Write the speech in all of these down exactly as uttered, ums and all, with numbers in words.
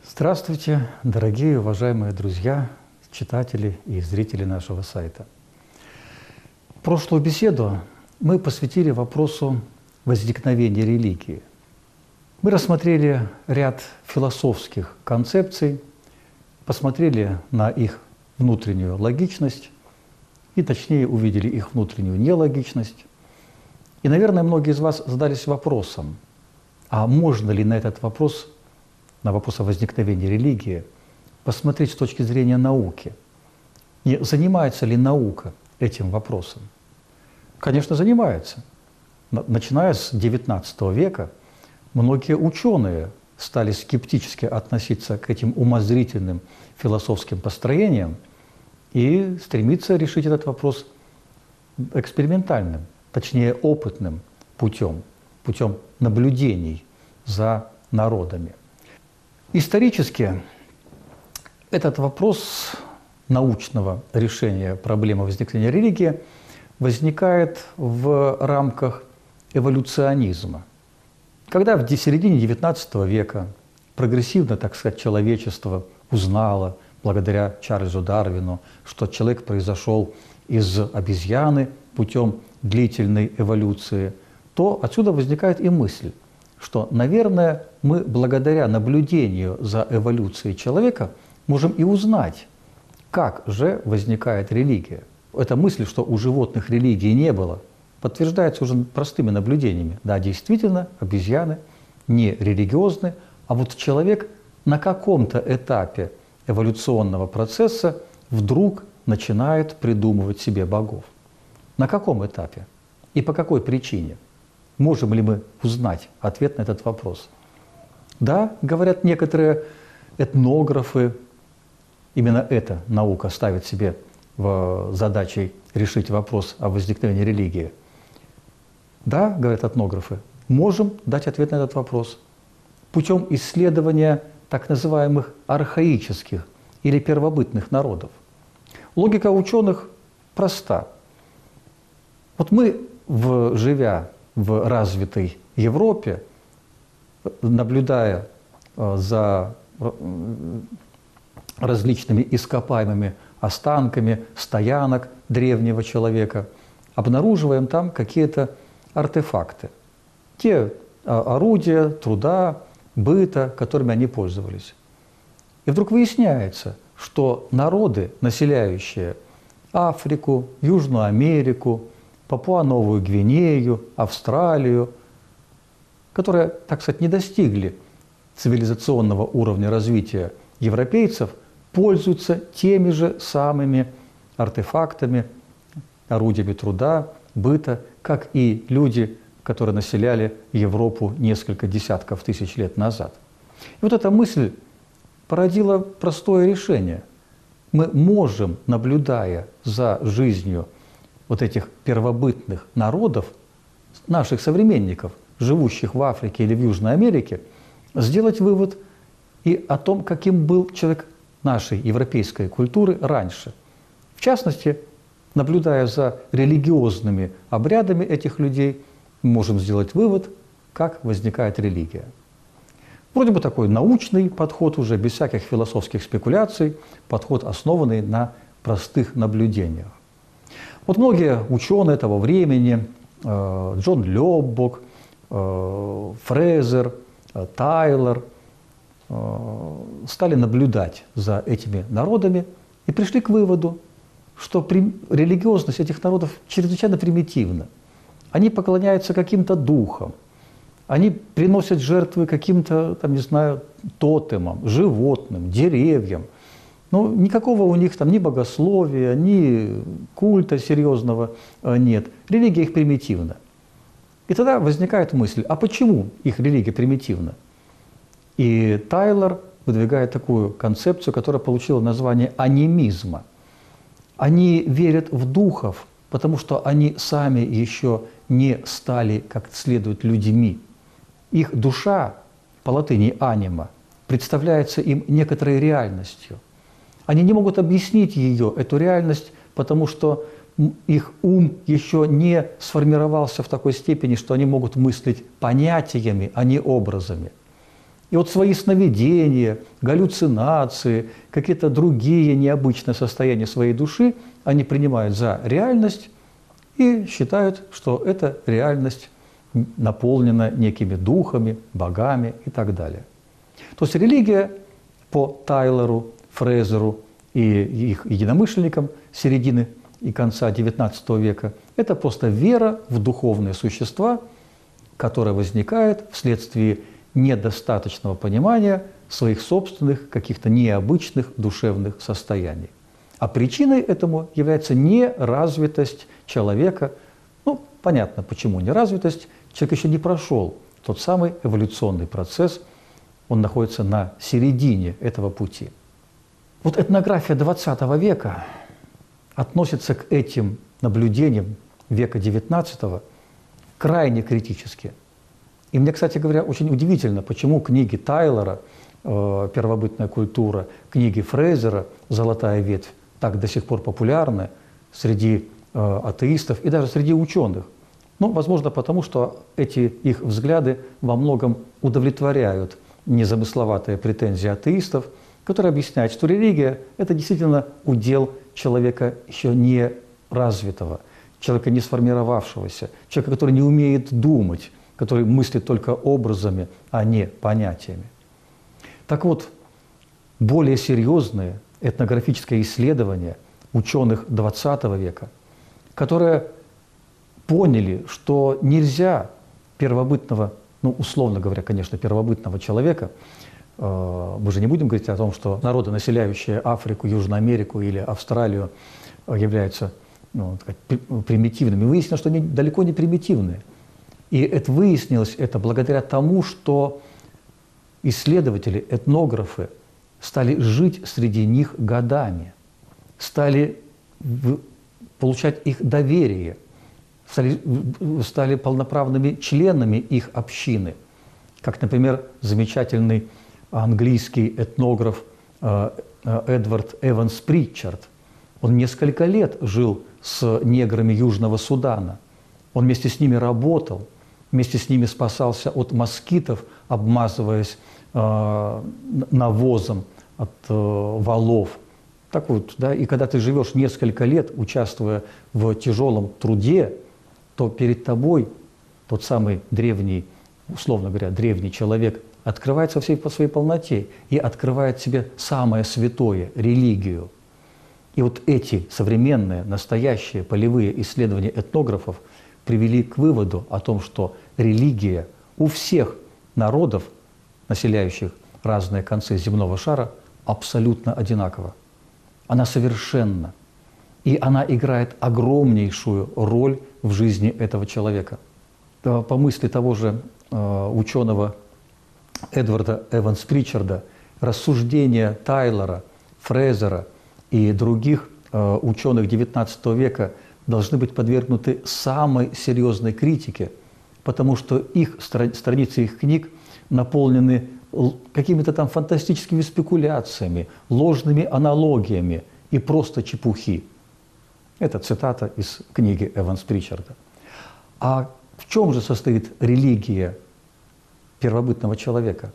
Здравствуйте, дорогие уважаемые друзья, читатели и зрители нашего сайта. Прошлую беседу мы посвятили вопросу возникновения религии. Мы рассмотрели ряд философских концепций, посмотрели на их внутреннюю логичность и, точнее, увидели их внутреннюю нелогичность. И, наверное, многие из вас задались вопросом, а можно ли на этот вопрос, на вопрос о возникновении религии, посмотреть с точки зрения науки? Не занимается ли наука этим вопросом? Конечно, занимается. Начиная с девятнадцатого века многие ученые стали скептически относиться к этим умозрительным философским построениям и стремиться решить этот вопрос экспериментальным, точнее опытным путем, путем наблюдений за народами. Исторически этот вопрос научного решения проблемы возникновения религии возникает в рамках эволюционизма. Когда в середине девятнадцатого века прогрессивно, так сказать, человечество узнало, благодаря Чарльзу Дарвину, что человек произошел из обезьяны путем длительной эволюции, то отсюда возникает и мысль, что, наверное, мы благодаря наблюдению за эволюцией человека можем и узнать, как же возникает религия. Эта мысль, что у животных религии не было, подтверждается уже простыми наблюдениями. Да, действительно, обезьяны не религиозны, а вот человек на каком-то этапе эволюционного процесса вдруг начинает придумывать себе богов. На каком этапе и по какой причине? Можем ли мы узнать ответ на этот вопрос? Да, говорят некоторые этнографы, именно эта наука ставит себе в задачей решить вопрос о возникновении религии. Да, говорят этнографы, можем дать ответ на этот вопрос путем исследования так называемых архаических или первобытных народов. Логика ученых проста. Вот мы, в, живя в развитой Европе, наблюдая за различными ископаемыми останками стоянок древнего человека, обнаруживаем там какие-то артефакты. Те орудия, труда, быта, которыми они пользовались. И вдруг выясняется, что народы, населяющие Африку, Южную Америку, Папуа-Новую Гвинею, Австралию, которые, так сказать, не достигли цивилизационного уровня развития европейцев, пользуются теми же самыми артефактами, орудиями труда, быта, как и люди, которые населяли Европу несколько десятков тысяч лет назад. И вот эта мысль породила простое решение. Мы можем, наблюдая за жизнью вот этих первобытных народов, наших современников, живущих в Африке или в Южной Америке, сделать вывод и о том, каким был человек нашей европейской культуры раньше. В частности, наблюдая за религиозными обрядами этих людей, мы можем сделать вывод, как возникает религия. Вроде бы такой научный подход уже, без всяких философских спекуляций, подход, основанный на простых наблюдениях. Вот многие ученые того времени, Джон Лёббок, Фрезер, Тайлор, стали наблюдать за этими народами и пришли к выводу, что религиозность этих народов чрезвычайно примитивна. Они поклоняются каким-то духам, они приносят жертвы каким-то, там, не знаю, тотемам, животным, деревьям. Но никакого у них там ни богословия, ни культа серьезного нет. Религия их примитивна. И тогда возникает мысль, а почему их религия примитивна? И Тайлор выдвигает такую концепцию, которая получила название анимизма. Они верят в духов, потому что они сами еще не стали как следует людьми. Их душа, по латыни анима, представляется им некоторой реальностью. Они не могут объяснить ее, эту реальность, потому что их ум еще не сформировался в такой степени, что они могут мыслить понятиями, а не образами. И вот свои сновидения, галлюцинации, какие-то другие необычные состояния своей души они принимают за реальность и считают, что эта реальность наполнена некими духами, богами и так далее. То есть религия по Тайлеру, Фрезеру и их единомышленникам середины и конца девятнадцатого века – это просто вера в духовные существа, которая возникает вследствие недостаточного понимания своих собственных каких-то необычных душевных состояний. А причиной этому является неразвитость человека. Ну, понятно, почему неразвитость. Человек еще не прошел тот самый эволюционный процесс, он находится на середине этого пути. Вот этнография двадцатого века относится к этим наблюдениям века девятнадцатого крайне критически. И мне, кстати говоря, очень удивительно, почему книги Тайлера «Первобытная культура», книги Фрезера «Золотая ветвь» так до сих пор популярны среди атеистов и даже среди ученых. Ну, возможно, потому что эти их взгляды во многом удовлетворяют незамысловатые претензии атеистов, которые объясняют, что религия – это действительно удел человека еще не развитого, человека не сформировавшегося, человека, который не умеет думать, который мыслит только образами, а не понятиями. Так вот, более серьезные этнографические исследования ученых двадцатого века, которые поняли, что нельзя первобытного, ну, условно говоря, конечно, первобытного человека, э, мы же не будем говорить о том, что народы, населяющие Африку, Южную Америку или Австралию, являются, ну, так сказать, примитивными. Выяснилось, что они далеко не примитивные. И это выяснилось это благодаря тому, что исследователи, этнографы стали жить среди них годами, стали получать их доверие, стали, стали полноправными членами их общины. Как, например, замечательный английский этнограф Эдвард Эванс Притчард. Он несколько лет жил с неграми Южного Судана. Он вместе с ними работал, вместе с ними спасался от москитов, обмазываясь э, навозом от э, валов. Так вот, да, и когда ты живешь несколько лет, участвуя в тяжелом труде, то перед тобой тот самый древний, условно говоря, древний человек открывается всей по своей полноте и открывает себе самое святое – религию. И вот эти современные, настоящие полевые исследования этнографов привели к выводу о том, что религия у всех народов, населяющих разные концы земного шара, абсолютно одинакова. Она совершенна. И она играет огромнейшую роль в жизни этого человека. По мысли того же э, ученого Эдварда Эванс Притчарда, рассуждения Тайлера, Фрезера и других э, ученых девятнадцатого века должны быть подвергнуты самой серьезной критике, потому что их стра страницы их книг наполнены какими-то там фантастическими спекуляциями, ложными аналогиями и просто чепухи. Это цитата из книги Эванс Притчарда. А в чем же состоит религия первобытного человека?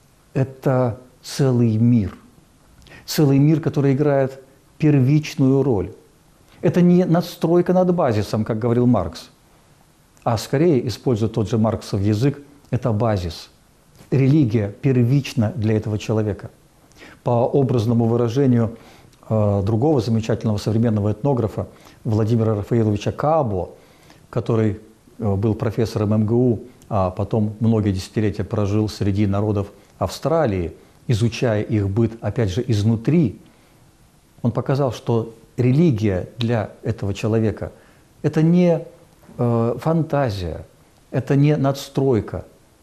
Это целый мир. Целый мир, который играет первичную роль. Это не надстройка над базисом, как говорил Маркс, а скорее, используя тот же Марксов язык, это базис. Религия первична для этого человека. По образному выражению э, другого замечательного современного этнографа Владимира Рафаиловича Каабо, который э, был профессором эм гэ у, а потом многие десятилетия прожил среди народов Австралии, изучая их быт, опять же, изнутри, он показал, что религия для этого человека – это не э, фантазия, это не надстройка,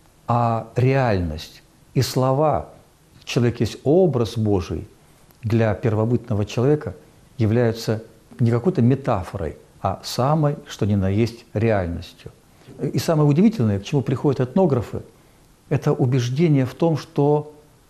а реальность. И слова «человек есть образ Божий» для первобытного человека являются не какой-то метафорой, а самой, что ни на есть, реальностью. И самое удивительное, к чему приходят этнографы, это убеждение в том, что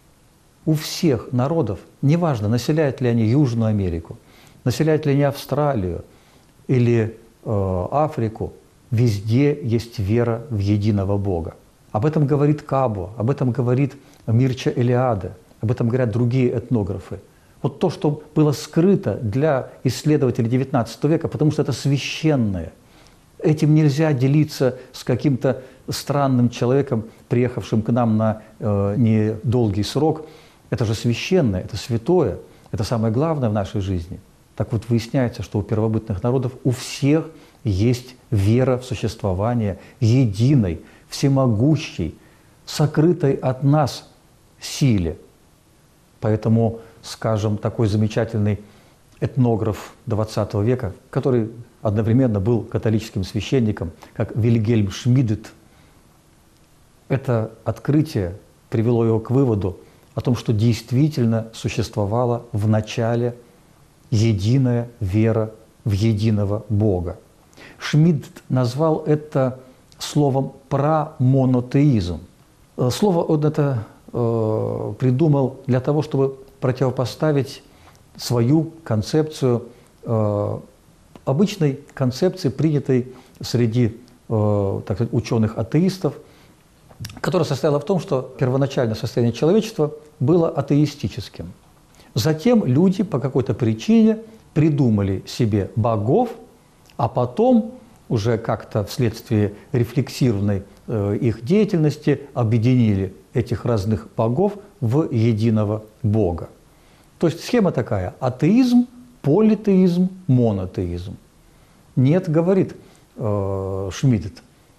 у всех народов, неважно, населяют ли они Южную Америку, населяют ли они Австралию или э, Африку, везде есть вера в единого Бога. Об этом говорит Кабо, об этом говорит Мирча Элиаде, об этом говорят другие этнографы. Вот то, что было скрыто для исследователей девятнадцатого века, потому что это священное. Этим нельзя делиться с каким-то странным человеком, приехавшим к нам на э, недолгий срок. Это же священное, это святое, это самое главное в нашей жизни. Так вот выясняется, что у первобытных народов у всех есть вера в существование единой, всемогущей, сокрытой от нас силе. Поэтому, скажем, такой замечательный этнограф двадцатого века, который одновременно был католическим священником, как Вильгельм Шмидт, это открытие привело его к выводу о том, что действительно существовала в начале единая вера в единого Бога. Шмидт назвал это словом «прамонотеизм». Слово он это э, придумал для того, чтобы противопоставить свою концепцию э, обычной концепции, принятой среди э, так сказать, ученых-атеистов, которая состояла в том, что первоначальное состояние человечества было атеистическим. Затем люди по какой-то причине придумали себе богов, а потом уже как-то вследствие рефлексированной э, их деятельности объединили этих разных богов в единого Бога. То есть схема такая: атеизм, политеизм, монотеизм. Нет, говорит э, Шмидт,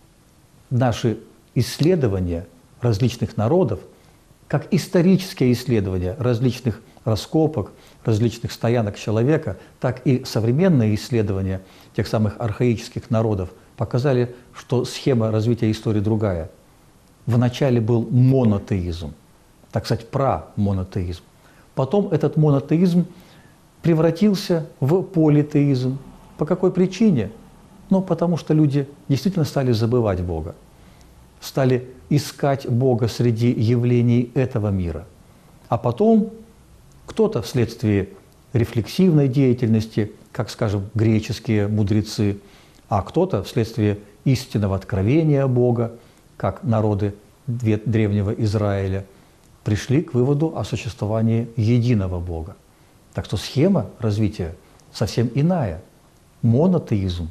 наши исследования различных народов, как исторические исследования различных раскопок, различных стоянок человека, так и современные исследования тех самых архаических народов показали, что схема развития истории другая. Вначале был монотеизм, так сказать, прамонотеизм. Потом этот монотеизм превратился в политеизм. По какой причине? Ну, потому что люди действительно стали забывать Бога, стали искать Бога среди явлений этого мира. А потом кто-то вследствие рефлексивной деятельности, как, скажем, греческие мудрецы, а кто-то вследствие истинного откровения Бога, как народы древнего Израиля, пришли к выводу о существовании единого Бога. Так что схема развития совсем иная. Монотеизм,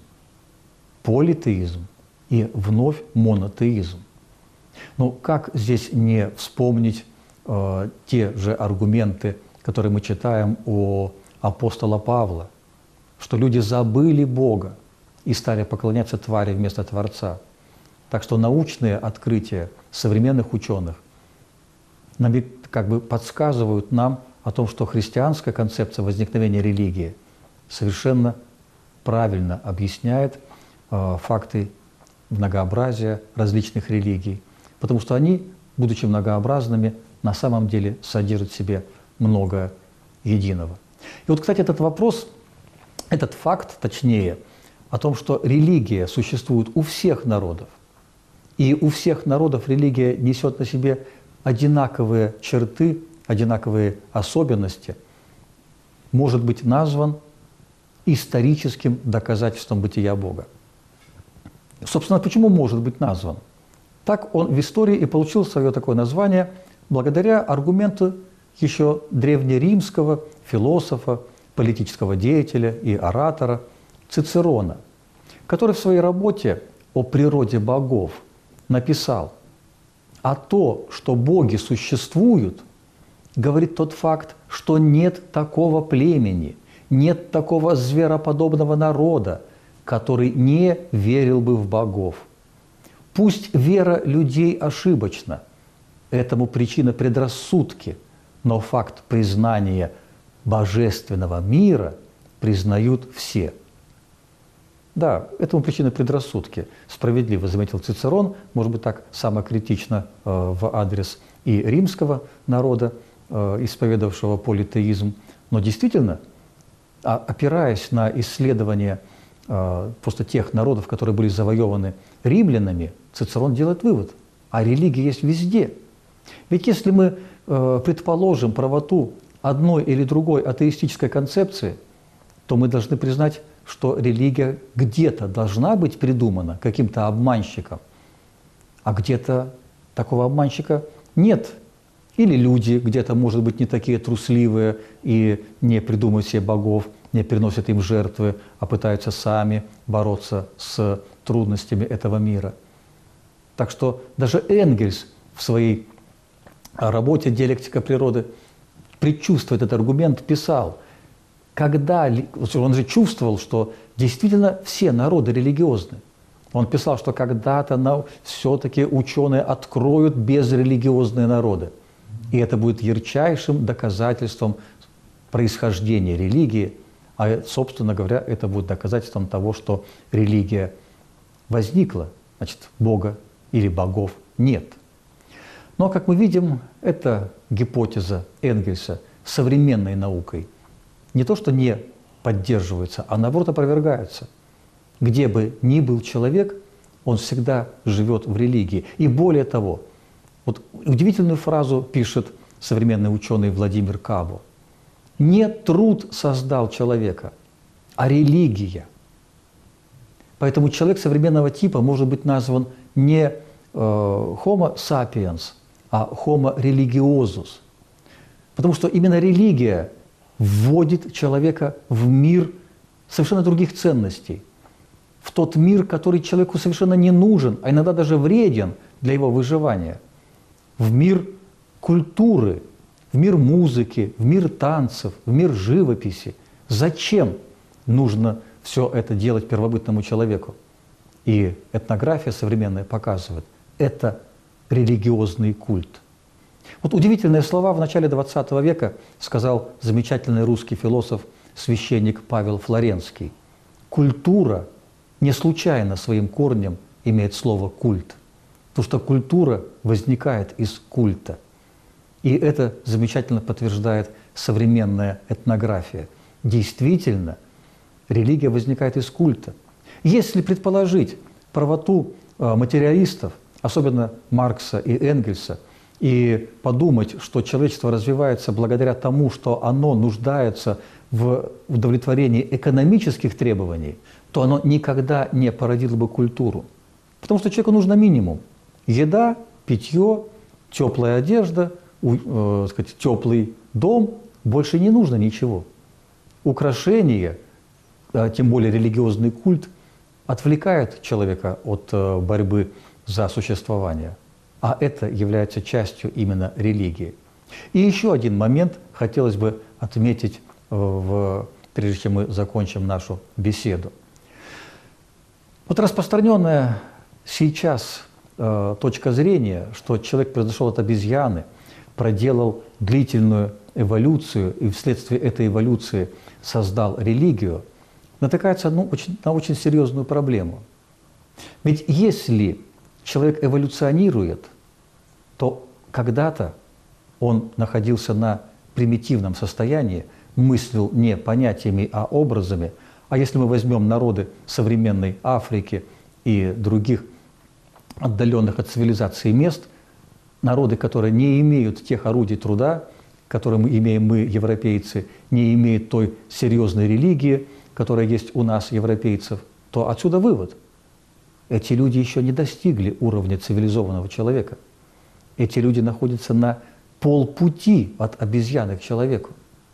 политеизм и вновь монотеизм. Но как здесь не вспомнить э, те же аргументы, которые мы читаем у апостола Павла, что люди забыли Бога и стали поклоняться твари вместо Творца. Так что научные открытия современных ученых как бы подсказывают нам о том, что христианская концепция возникновения религии совершенно правильно объясняет э, факты многообразия различных религий, потому что они, будучи многообразными, на самом деле содержат в себе много единого. И вот, кстати, этот вопрос, этот факт, точнее, о том, что религия существует у всех народов, и у всех народов религия несет на себе одинаковые черты, одинаковые особенности, может быть назван историческим доказательством бытия Бога. Собственно, почему может быть назван? Так он в истории и получил свое такое название благодаря аргументу еще древнеримского философа, политического деятеля и оратора Цицерона, который в своей работе о природе богов написал: «А то, что боги существуют, говорит тот факт, что нет такого племени, нет такого звероподобного народа, который не верил бы в богов. Пусть вера людей ошибочна, этому причина предрассудки, но факт признания божественного мира признают все». Да, этому причина предрассудки. Справедливо заметил Цицерон, может быть, так самокритично э, в адрес и римского народа, э, исповедовавшего политеизм. Но действительно, а, опираясь на исследования э, просто тех народов, которые были завоеваны римлянами, Цицерон делает вывод: а религия есть везде. Ведь если мы э, предположим правоту одной или другой атеистической концепции, то мы должны признать, что религия где-то должна быть придумана каким-то обманщиком, а где-то такого обманщика нет. Или люди где-то, может быть, не такие трусливые и не придумывают себе богов, не приносят им жертвы, а пытаются сами бороться с трудностями этого мира. Так что даже Энгельс в своей работе «Диалектика природы», предчувствуя этот аргумент, писал, когда он же чувствовал, что действительно все народы религиозны. Он писал, что когда-то все-таки ученые откроют безрелигиозные народы. И это будет ярчайшим доказательством происхождения религии, а, собственно говоря, это будет доказательством того, что религия возникла, значит, Бога или богов нет. Но, как мы видим, эта гипотеза Энгельса современной наукой не то что не поддерживается, а наоборот опровергается. Где бы ни был человек, он всегда живет в религии. И более того, вот удивительную фразу пишет современный ученый Владимир Кабо. Не труд создал человека, а религия. Поэтому человек современного типа может быть назван не э, Homo sapiens, а Homo religiosus. Потому что именно религия вводит человека в мир совершенно других ценностей, в тот мир, который человеку совершенно не нужен, а иногда даже вреден для его выживания, в мир культуры, в мир музыки, в мир танцев, в мир живописи. Зачем нужно все это делать первобытному человеку? И этнография современная показывает, это религиозный культ. Вот удивительные слова в начале двадцатого века сказал замечательный русский философ, священник Павел Флоренский. Культура не случайно своим корнем имеет слово «культ», потому что культура возникает из культа. И это замечательно подтверждает современная этнография. Действительно, религия возникает из культа. Если предположить правоту материалистов, особенно Маркса и Энгельса, и подумать, что человечество развивается благодаря тому, что оно нуждается в удовлетворении экономических требований, то оно никогда не породило бы культуру. Потому что человеку нужно минимум. Еда, питье, теплая одежда, э, сказать, теплый дом, больше не нужно ничего. Украшения, а тем более религиозный культ, отвлекает человека от э, борьбы за существование. А это является частью именно религии. И еще один момент хотелось бы отметить, в, прежде чем мы закончим нашу беседу. Вот распространенная сейчас э, точка зрения, что человек произошел от обезьяны, проделал длительную эволюцию и вследствие этой эволюции создал религию, натыкается ну, очень, на очень серьезную проблему. Ведь если человек эволюционирует, то когда-то он находился на примитивном состоянии, мыслил не понятиями, а образами. А если мы возьмем народы современной Африки и других отдаленных от цивилизации мест, народы, которые не имеют тех орудий труда, которые мы имеем мы, европейцы, не имеют той серьезной религии, которая есть у нас, европейцев, то отсюда вывод. Эти люди еще не достигли уровня цивилизованного человека. Эти люди находятся на полпути от обезьяны к человеку.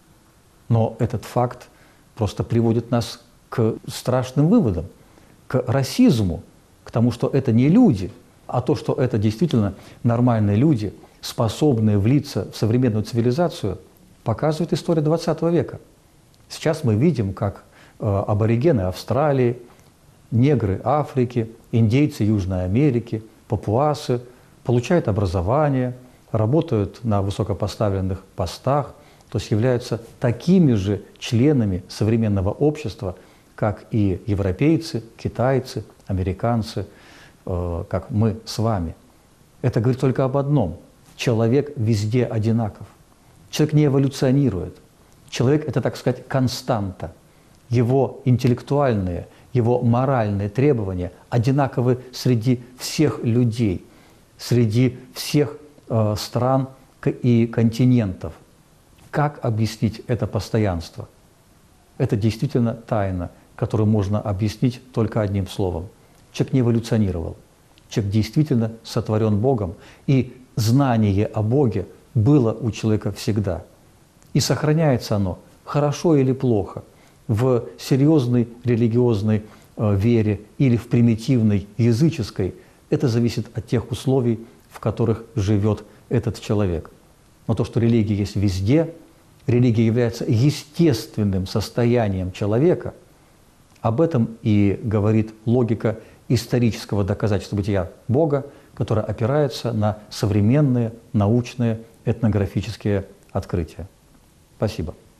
Но этот факт просто приводит нас к страшным выводам, к расизму, к тому, что это не люди, а то, что это действительно нормальные люди, способные влиться в современную цивилизацию, показывает история двадцатого века. Сейчас мы видим, как э, аборигены Австралии, негры Африки, индейцы Южной Америки, папуасы получают образование, работают на высокопоставленных постах, то есть являются такими же членами современного общества, как и европейцы, китайцы, американцы, э, как мы с вами. Это говорит только об одном. Человек везде одинаков. Человек не эволюционирует. Человек – это, так сказать, константа. Его интеллектуальные, его моральные требования одинаковы среди всех людей, среди всех э, стран и континентов. Как объяснить это постоянство? Это действительно тайна, которую можно объяснить только одним словом. Человек не эволюционировал. человек действительно сотворен Богом, и знание о Боге было у человека всегда. И сохраняется оно, хорошо или плохо, в серьезной религиозной э, вере или в примитивной языческой, это зависит от тех условий, в которых живет этот человек. Но то, что религия есть везде, религия является естественным состоянием человека, об этом и говорит логика исторического доказательства бытия Бога, которая опирается на современные научные этнографические открытия. Спасибо.